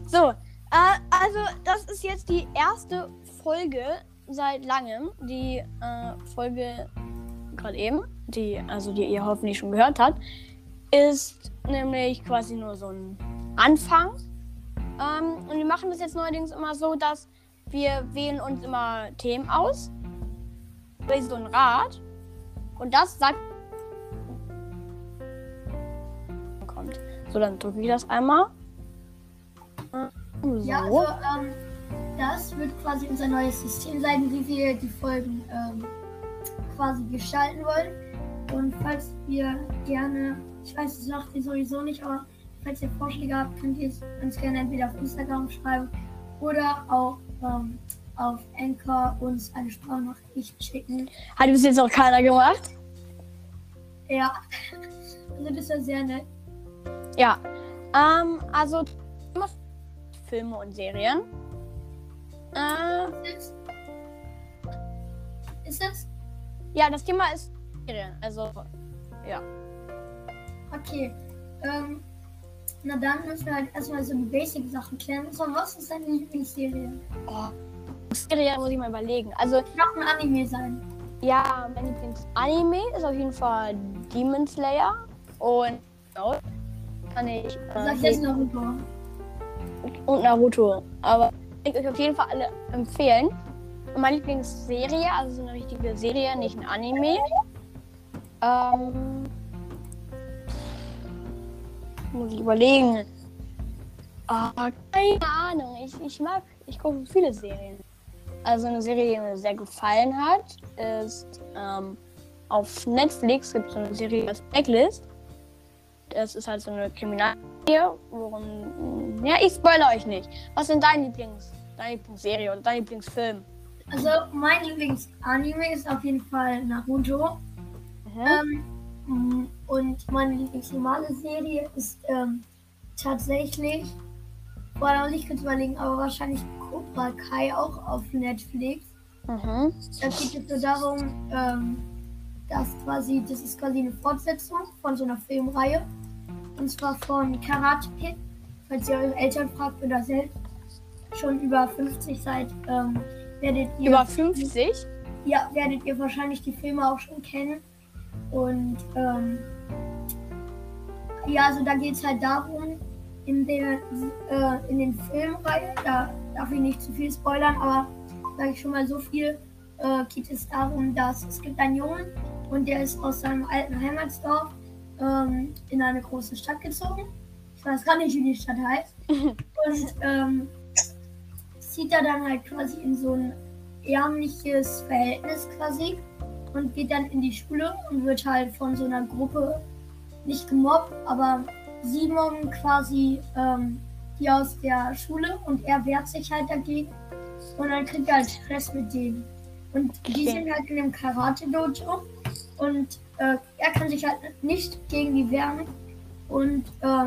So, also das ist jetzt die erste Folge seit langem. Die Folge gerade eben, die ihr hoffentlich schon gehört habt, ist nämlich quasi nur so ein Anfang. Und wir machen das jetzt neuerdings immer so, dass wir wählen uns immer Themen aus. Wie so ein Rad. Und das sagt... kommt. So, dann drücke ich das einmal. So. Ja, also das wird quasi unser neues System sein, wie wir die Folgen quasi gestalten wollen. Und falls ihr gerne, ich weiß, das sagt ihr sowieso nicht, aber falls ihr Vorschläge habt, könnt ihr es uns gerne entweder auf Instagram schreiben oder auch auf Anchor uns eine Sprachnachricht schicken. Hat bis jetzt noch keiner gemacht? Ja, also das wäre sehr nett. Ja, also Filme und Serien. Ist das? Ja, das Thema ist Serien, also ja. Okay, na dann müssen wir halt erstmal so die Basic-Sachen klären. So, was ist deine Lieblingsserie? Oh, Serie muss ich mal überlegen. Also Noch ein Anime sein. ja, mein Lieblings-Anime ist auf jeden Fall Demon Slayer und kann ich Sag jetzt Naruto. und Naruto. Aber ich euch auf jeden Fall alle empfehlen. Und meine Lieblingsserie, also so eine richtige Serie, nicht ein Anime. Muss ich überlegen. Keine Ahnung. Ich gucke viele Serien. Also eine Serie, die mir sehr gefallen hat, ist auf Netflix gibt es so eine Serie als Blacklist. Das ist halt so eine Kriminalserie, worum... Ja, ich spoilere euch nicht. Was sind deine Lieblingsserie oder dein Lieblingsfilm? Also mein Lieblingsanime ist auf jeden Fall Naruto. Und meine Lieblingsnormale Serie ist tatsächlich, da muss ich kurz überlegen, aber wahrscheinlich Cobra Kai auch auf Netflix. Da geht es so darum, das ist quasi eine Fortsetzung von so einer Filmreihe. Und zwar von Karate Kid. Falls ihr eure Eltern fragt oder selbst schon über 50 seid, werdet ihr... Über 50? Ja, werdet ihr wahrscheinlich die Filme auch schon kennen. Und ja, also da geht es halt darum, in den Filmreihen, da darf ich nicht zu viel spoilern, aber sage ich schon mal so viel, geht es darum, dass es gibt einen Jungen und der ist aus seinem alten Heimatsdorf in eine große Stadt gezogen. Ich weiß gar nicht, wie die Stadt heißt. Und zieht er dann halt quasi in so ein ärmliches Verhältnis quasi und geht dann in die Schule und wird halt von so einer Gruppe nicht gemobbt, aber sie mobben quasi die aus der Schule und er wehrt sich halt dagegen und dann kriegt er halt Stress mit denen. Und die sind halt in dem Karate-Dojo und er kann sich halt nicht gegen die wehren und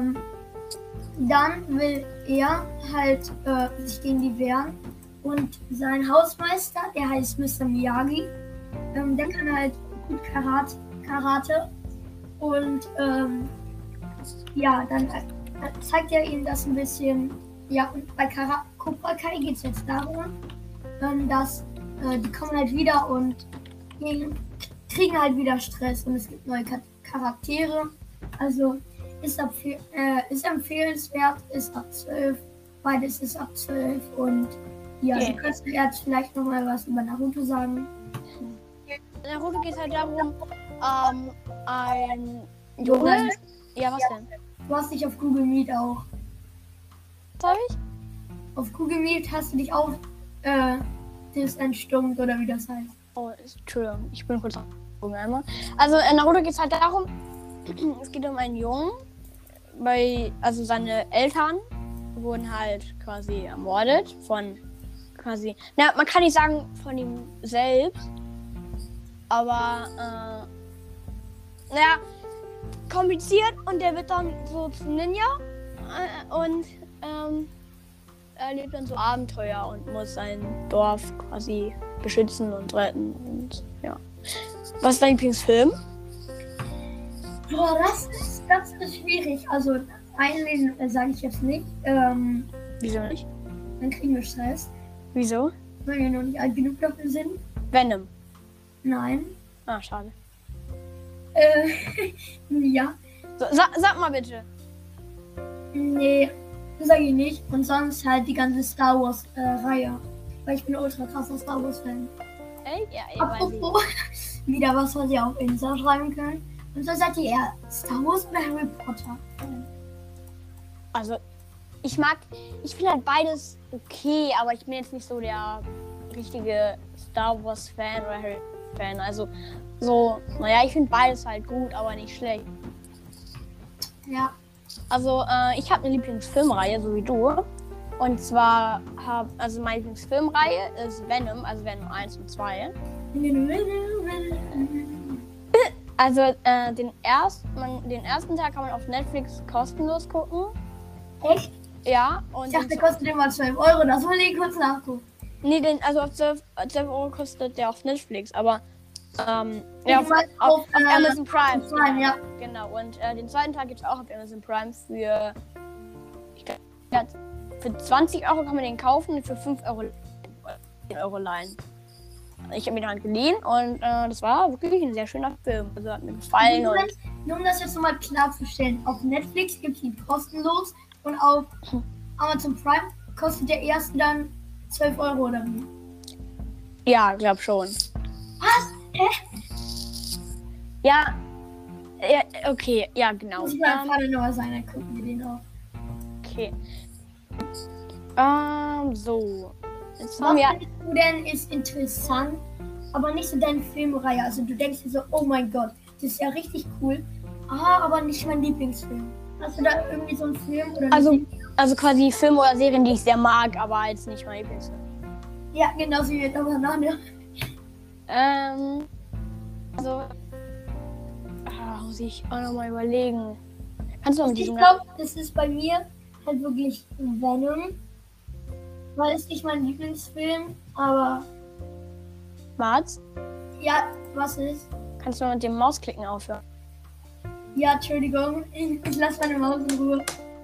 dann will er halt sich gegen die wehren und sein Hausmeister, der heißt Mr. Miyagi, der kann halt gut Karate und ja, dann zeigt er ihnen das ein bisschen. Ja, und bei Cobra Kai geht es jetzt darum, dass die kommen halt wieder und kriegen halt wieder Stress und es gibt neue Charaktere. Also ist empfehlenswert, ist ab 12, beides ist ab 12 und ja, du kannst jetzt vielleicht noch mal was über Naruto sagen. Naruto geht halt darum, ein Junge... Ja, was denn? Du hast dich auf Google Meet auch. Was hab ich? Auf Google Meet hast du dich auch das entstummt oder wie das heißt. Oh, Entschuldigung, ich bin kurz auf Google einmal. Also in Naruto geht es halt darum, es geht um einen Jungen, also seine Eltern wurden halt quasi ermordet von quasi, man kann nicht sagen von ihm selbst, aber kompliziert und der wird dann so zum Ninja und erlebt dann so Abenteuer und muss sein Dorf quasi beschützen und retten und ja. Was ist dein Lieblingsfilm? Boah, das ist schwierig. Also einen sage ich jetzt nicht. Wieso nicht? Dann kriegen wir Stress, Wieso? weil wir noch nicht alt genug dafür sind. Venom. Nein. Ah, schade. Ja. So, sag mal bitte. Nee, das sage ich nicht. Und sonst halt die ganze Star Wars Reihe. Weil ich bin ultra krasser Star Wars Fan. Ey? Ja, weiß ich. Apropos, wieder was ihr auf Insta schreiben könnt. Und so seid ihr eher Star Wars oder Harry Potter Fan? Also, ich finde halt beides okay, aber ich bin jetzt nicht so der richtige Star Wars Fan oder Harry Fan. Also, so, naja, ich finde beides halt gut, aber nicht schlecht. Ja. Also, ich habe eine Lieblingsfilmreihe, so wie du. Und zwar, meine Lieblingsfilmreihe ist Venom, also Venom 1 und 2. Also, den ersten Tag kann man auf Netflix kostenlos gucken. Echt? Ja, und Ich dachte, der kostet immer 12 Euro. Das will ich kurz nachgucken. nee, auf 12 Euro kostet der auf Netflix, aber ja, Ja, auf Amazon Prime. Prime, ja. Genau, und den zweiten Tag gibt es auch auf Amazon Prime für, ich glaub, ja, für 20 Euro kann man den kaufen und für 5 Euro, 10 Euro leihen. Ich habe mir den halt geliehen und das war wirklich ein sehr schöner Film. Also hat mir gefallen. Nur um das jetzt nochmal klarzustellen, auf Netflix gibt es ihn kostenlos und auf Amazon Prime kostet der erste dann 12 Euro oder wie? Ja, glaub schon. Was? Hä? Ja, okay, ja, genau. Muss ich mal gerade noch sein, dann gucken wir den auch. Okay. So. Jetzt Was haben wir. findest du denn ist interessant, aber nicht so deine Filmreihe? Also du denkst dir so, oh mein Gott, das ist ja richtig cool. Aber nicht mein Lieblingsfilm. Hast du da irgendwie so einen Film oder eine Serie? Also quasi Filme oder Serien, die ich sehr mag, aber jetzt nicht mein Lieblingsfilm. Ja, genauso wie der Banane. Also. Muss ich auch nochmal überlegen. Kannst du mal mit Ich diesem. glaube, das ist bei mir halt wirklich Venom. Weil es nicht mein Lieblingsfilm, aber Mats? ja, was ist? Kannst du mal mit dem Mausklicken aufhören? Ja, Entschuldigung, ich lasse meine Maus in Ruhe.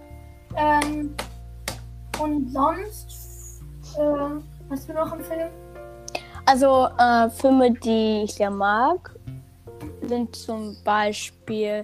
Und sonst, hast du noch einen Film? Also, Filme, die ich sehr mag, sind zum Beispiel.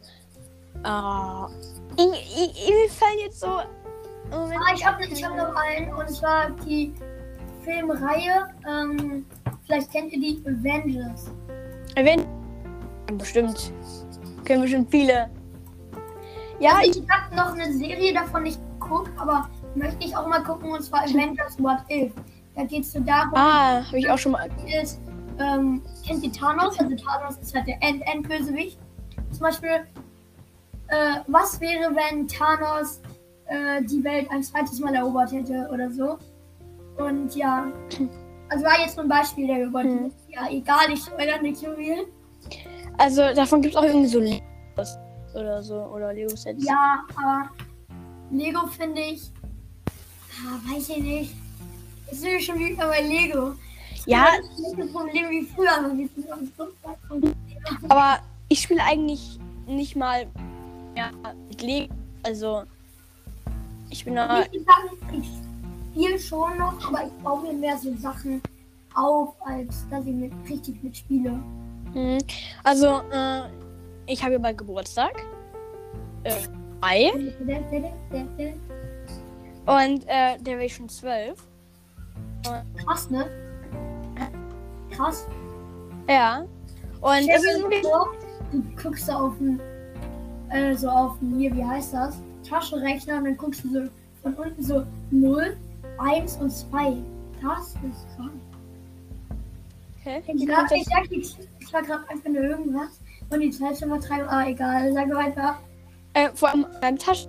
Mir fallen jetzt so. Ich hab noch einen, und zwar die Filmreihe, vielleicht kennt ihr die Avengers. Bestimmt. Können bestimmt viele. Ja, Also ich habe noch eine Serie davon nicht geguckt, aber möchte ich auch mal gucken, und zwar Avengers What If. Da geht es so darum, habe ich auch schon mal. ist, kennt ihr Thanos? Also Thanos ist halt der Endbösewicht. Zum Beispiel, was wäre, wenn Thanos die Welt ein zweites Mal erobert hätte oder so? Und ja, also war jetzt nur ein Beispiel, der wir wollten. Ja, egal, ich spoilere nicht so viel. Also davon gibt es auch irgendwie so Legos oder so, oder Lego-Sets. Ja, aber Lego finde ich, weiß ich nicht. Das ist nämlich schon wieder bei Lego. Ja. Das ist nicht das Problem wie früher, aber wir sind sonst so weit. Aber ich spiele eigentlich nicht mal mit Lego. Also ich bin da. Ich sage, ich spiele schon noch, aber ich baue mir mehr so Sachen auf, als dass ich richtig mitspiele. Also, ich habe ja bald Geburtstag. Mai. Und der wäre schon 12. Krass, ne? Krass. Ja. Und Stell es ist dir wirklich. vor, du guckst so auf den, hier, wie heißt das? Taschenrechner, und dann guckst du so von unten so 0, 1 und 2. Das ist krass. Okay. Ich war gerade einfach nur irgendwas und die Zeitvertreibung, egal, sag weiter. Vor allem beim Taschen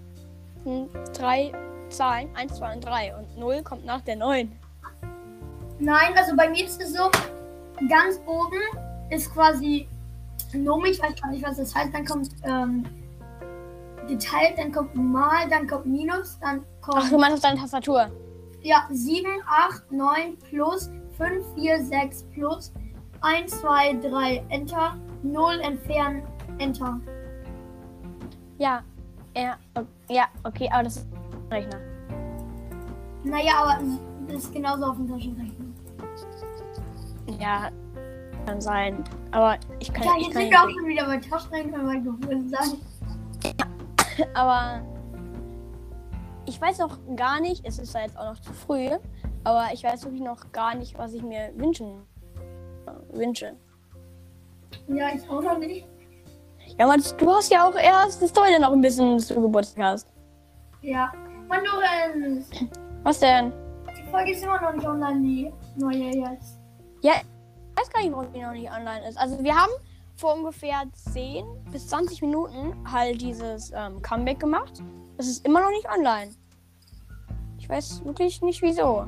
3 Zahlen, 1, 2 und 3 und 0 kommt nach der 9. Nein, also bei mir ist es so, ganz oben ist quasi Nomi, ich weiß gar nicht, was das heißt, dann kommt geteilt, dann kommt mal, dann kommt Minus, dann kommt... Ach, du meinst auf deine Tastatur? Ja, 7, 8, 9 plus, 5, 4, 6 plus, 1, 2, 3, Enter, 0 entfernen, Enter. Ja, okay, aber das ist ein Rechner. Naja, aber das ist genauso auf dem Taschenrechner. Ja, kann sein. Aber ich kann Ja, ich jetzt kann sind wir auch schon wieder bei Taschenrechner, weil du vorhin sagst. Aber ich weiß noch gar nicht, es ist ja jetzt auch noch zu früh, aber ich weiß wirklich noch gar nicht, was ich mir wünsche. Ja, ich auch noch nicht. Ja, Mann, du hast ja auch erst, das dauert ja noch ein bisschen, bis du Geburtstag hast. Ja. Mann, Lorenz, Was denn? die Folge ist immer noch nicht online, die neue jetzt. Ja, ich weiß gar nicht, warum die noch nicht online ist. Also wir haben vor ungefähr 10 bis 20 Minuten halt dieses Comeback gemacht. Es ist immer noch nicht online. Ich weiß wirklich nicht, wieso.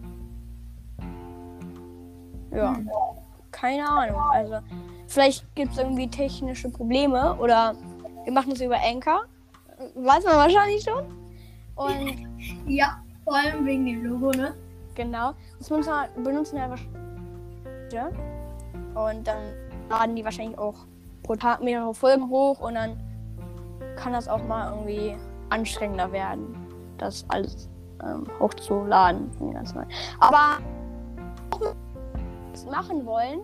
Ja, keine Ahnung. Also vielleicht gibt es irgendwie technische Probleme oder wir machen es über Anchor. Weiß man wahrscheinlich schon. Und Ja, vor allem wegen dem Logo, ne? genau, das benutzen wir einfach. Ja? Und dann laden die wahrscheinlich auch pro Tag mehrere Folgen hoch und dann kann das auch mal irgendwie anstrengender werden, das alles hochzuladen. Aber auch wenn wir das machen wollen,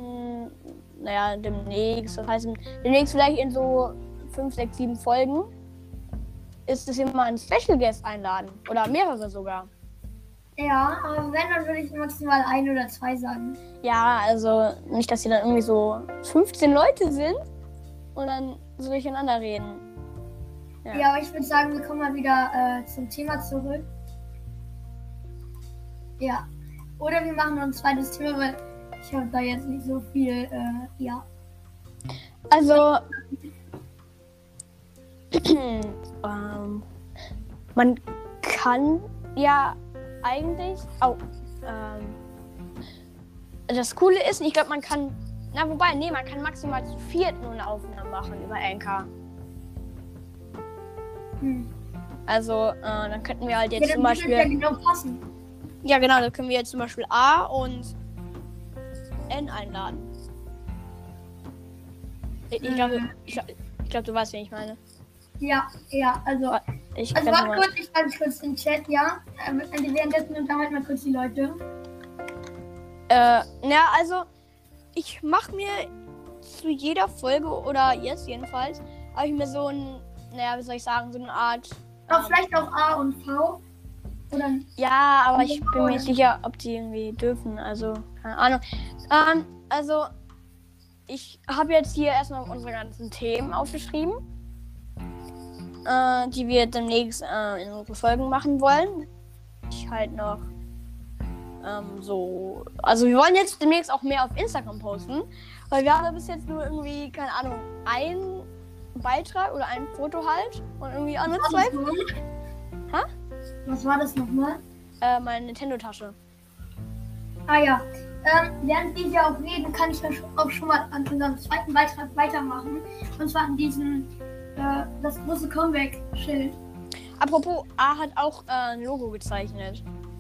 demnächst, das heißt demnächst vielleicht in so 5, 6, 7 Folgen, ist es immer ein Special Guest einladen. Oder mehrere sogar. Ja, aber wenn, dann würde ich maximal 1 oder 2 sagen. Ja, also nicht, dass sie dann irgendwie so 15 Leute sind und dann so durcheinander reden. Ja, aber ich würde sagen, wir kommen mal wieder zum Thema zurück. Ja. Oder wir machen noch ein zweites Thema, weil ich habe da jetzt nicht so viel, ja. Also, man kann ja eigentlich auch, das Coole ist, ich glaube, man kann maximal zu 4 nur eine Aufnahme machen über Anchor. Also, dann könnten wir halt jetzt zum Beispiel. Ja, genau passen. Ja, genau, da können wir jetzt zum Beispiel A und N einladen. Ich glaube, du weißt, wen ich meine. Ja, also. Warte Warte kurz, ich schreibe kurz den Chat, ja. Währenddessen unterhalten wir kurz die Leute. Also, ich mache mir zu jeder Folge, oder jetzt jedenfalls, habe ich mir so ein, wie soll ich sagen, so eine Art. Vielleicht auch A und V. Oder? Ja, aber ich bin mir nicht sicher, ob die irgendwie dürfen. Also, keine Ahnung. Also, ich habe jetzt hier erstmal unsere ganzen Themen aufgeschrieben, die wir demnächst in unsere Folgen machen wollen. Ich halt noch also wir wollen jetzt demnächst auch mehr auf Instagram posten, weil wir haben bis jetzt nur irgendwie, keine Ahnung, einen Beitrag oder ein Foto halt und irgendwie auch nur 2. Ha? Was war das nochmal? Meine Nintendo-Tasche. Ah ja. Während wir hier auch reden, kann ich ja auch schon mal an unserem zweiten Beitrag weitermachen. Und zwar an diesem, das große Comeback-Schild. Apropos, A hat auch ein Logo gezeichnet.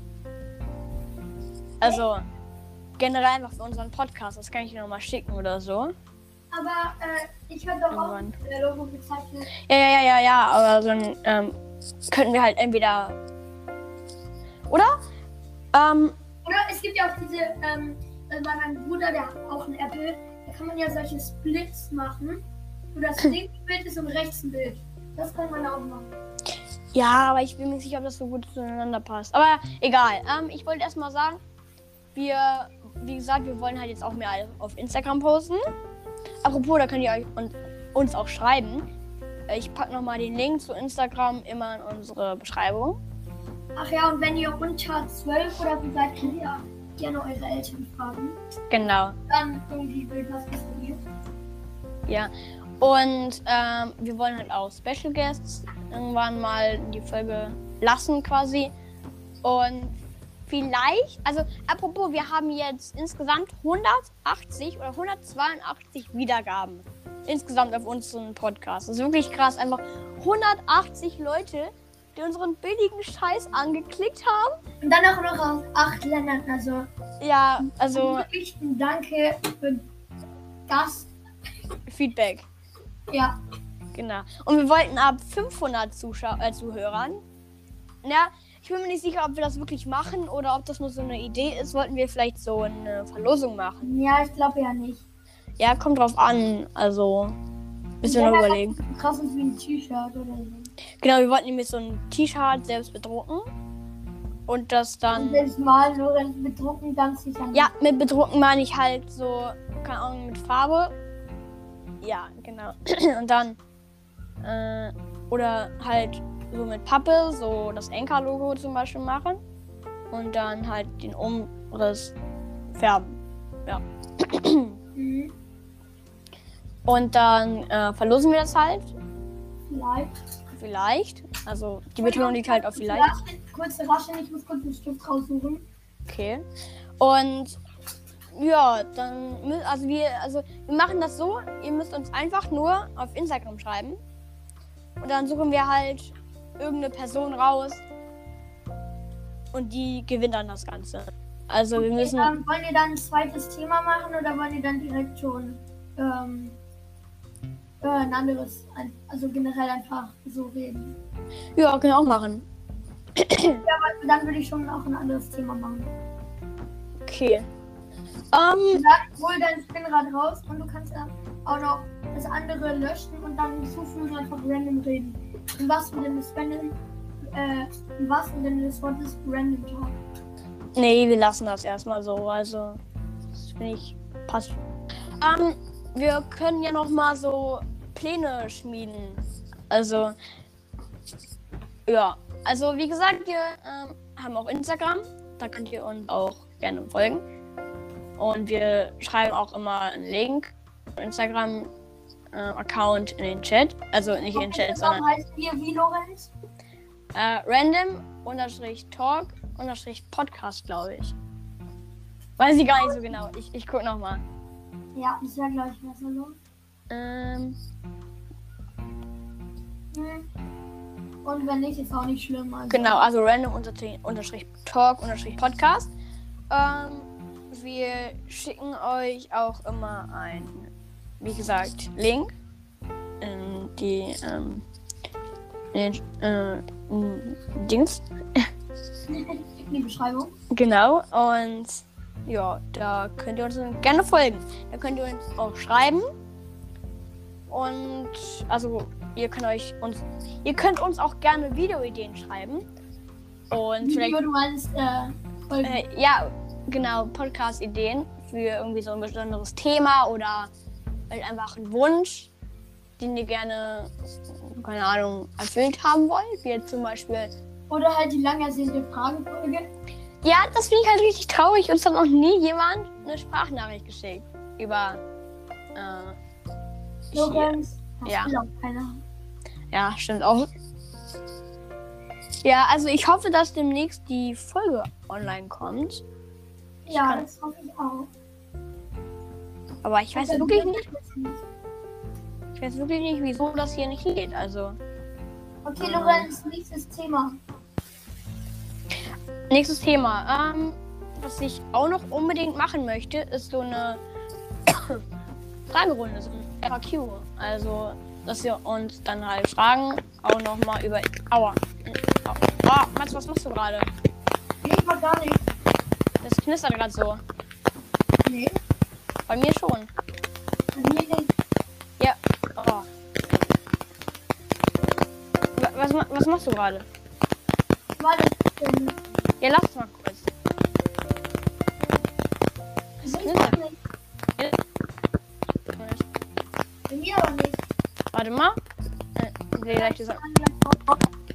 Also, generell einfach für unseren Podcast. Das kann ich dir nochmal schicken oder so. Aber ich habe doch irgendwann auch Logo gezeichnet. Ja, aber dann könnten wir halt entweder... Oder? Oder es gibt ja auch diese, bei meinem Bruder, der hat auch ein Apple, da kann man ja solche Splits machen, wo das links ein Bild ist und rechts ein Bild. Das kann man auch machen. Ja, aber ich bin mir nicht sicher, ob das so gut zueinander passt. Aber egal. Ich wollte erstmal sagen, wie gesagt, wir wollen halt jetzt auch mehr auf Instagram posten. Apropos, da könnt ihr euch uns auch schreiben. Ich packe nochmal den Link zu Instagram immer in unsere Beschreibung. Ach ja, und wenn ihr unter 12 oder so seid, könnt ihr gerne eure Eltern fragen. Genau. Dann irgendwie wird was ignoriert. Ja. Und wir wollen halt auch Special Guests irgendwann mal in die Folge lassen quasi. Und vielleicht, also apropos, wir haben jetzt insgesamt 180 oder 182 Wiedergaben. Insgesamt auf unseren Podcast. Das ist wirklich krass. Einfach 180 Leute, die unseren billigen Scheiß angeklickt haben. Und dann auch noch aus 8 Ländern. Also, ja, also wirklich ein Danke für das Feedback. Ja. Genau. Und wir wollten ab 500 Zuhörern, Ich bin mir nicht sicher, ob wir das wirklich machen oder ob das nur so eine Idee ist. Wollten wir vielleicht so eine Verlosung machen? Ja, ich glaube ja nicht. Ja, kommt drauf an. Also, müssen wir noch überlegen. Krass ist wie ein T-Shirt oder so. Genau, wir wollten nämlich so ein T-Shirt selbst bedrucken. Und das dann... Und selbst mal nur bedrucken ganz sicher nicht. Ja, mit bedrucken meine ich halt so, keine Ahnung, mit Farbe. Ja, genau. Und dann, oder halt so mit Pappe, so das Enka-Logo zum Beispiel machen. Und dann halt den Umriss färben. Ja. Mhm. Und dann verlosen wir das halt. Vielleicht. Also die Betonung liegt halt auf vielleicht. Kurze Rasche, ich muss kurz einen Stift raussuchen. Okay. Und ja, dann wir machen das so, ihr müsst uns einfach nur auf Instagram schreiben. Und dann suchen wir halt irgendeine Person raus. Und die gewinnt dann das Ganze. Also wir müssen. Wollen wir dann ein zweites Thema machen oder wollen wir dann direkt schon ein anderes, also generell einfach so reden? Ja, können wir auch machen. Ja, aber dann würde ich schon auch ein anderes Thema machen. Okay. Dann hol dein Spinnrad raus und du kannst dann auch noch das andere löschen und dann hinzufügen, einfach random reden. Im wahrsten Sinne des Wortes Random Talk. Nee, wir lassen das erstmal so. Also, das finde ich passt. Wir können ja noch mal so Pläne schmieden. Also, ja. Also, wie gesagt, wir haben auch Instagram. Da könnt ihr uns auch gerne folgen. Und wir schreiben auch immer einen Link Instagram-Account in den Chat. Also nicht in den Chat, sondern heißt ihr wie, Lorenz? random_talk_podcast, glaube ich. Weiß ich gar nicht so genau. Ich guck noch mal. Ja, das wäre, glaube ich, besser los. Und wenn nicht, ist auch nicht schlimm. Also. Genau, also random_talk_podcast. Wir schicken euch auch immer einen, wie gesagt, Link in die Dings. Die Beschreibung. Genau, und ja, da könnt ihr uns gerne folgen. Da könnt ihr uns auch schreiben. Und also ihr könnt uns auch gerne Videoideen schreiben. Und vielleicht. Du meinst, ja, genau, Podcast-Ideen für irgendwie so ein besonderes Thema oder halt einfach einen Wunsch, den ihr gerne, keine Ahnung, erfüllt haben wollt. Wie jetzt zum Beispiel. Oder halt die lang ersehnte Fragefolge. Ja, das finde ich halt richtig traurig. Uns hat noch nie jemand eine Sprachnachricht geschickt. Über. Lorenz, das ja. will auch keiner. Ja, stimmt auch. Ja, also ich hoffe, dass demnächst die Folge online kommt. Ja, das hoffe ich auch. Aber ich weiß wirklich nicht. Ich weiß wirklich nicht, wieso das hier nicht geht. Also. Okay, Lorenz, nächstes Thema. Nächstes Thema. Was ich auch noch unbedingt machen möchte, ist so eine Fragerunde, so ein FAQ. Also, dass wir uns dann halt fragen, auch nochmal über. Aua. Mats, was machst du gerade? Nee, ich mach gar nichts. Das knistert gerade so. Nee, Bei mir schon. bei mir nicht. Ja. Oh. Was machst du gerade? Warte, Ja, lass mal kurz. ich mach nicht. Bei mir aber nicht. Warte mal. Ich sehe gleich diese.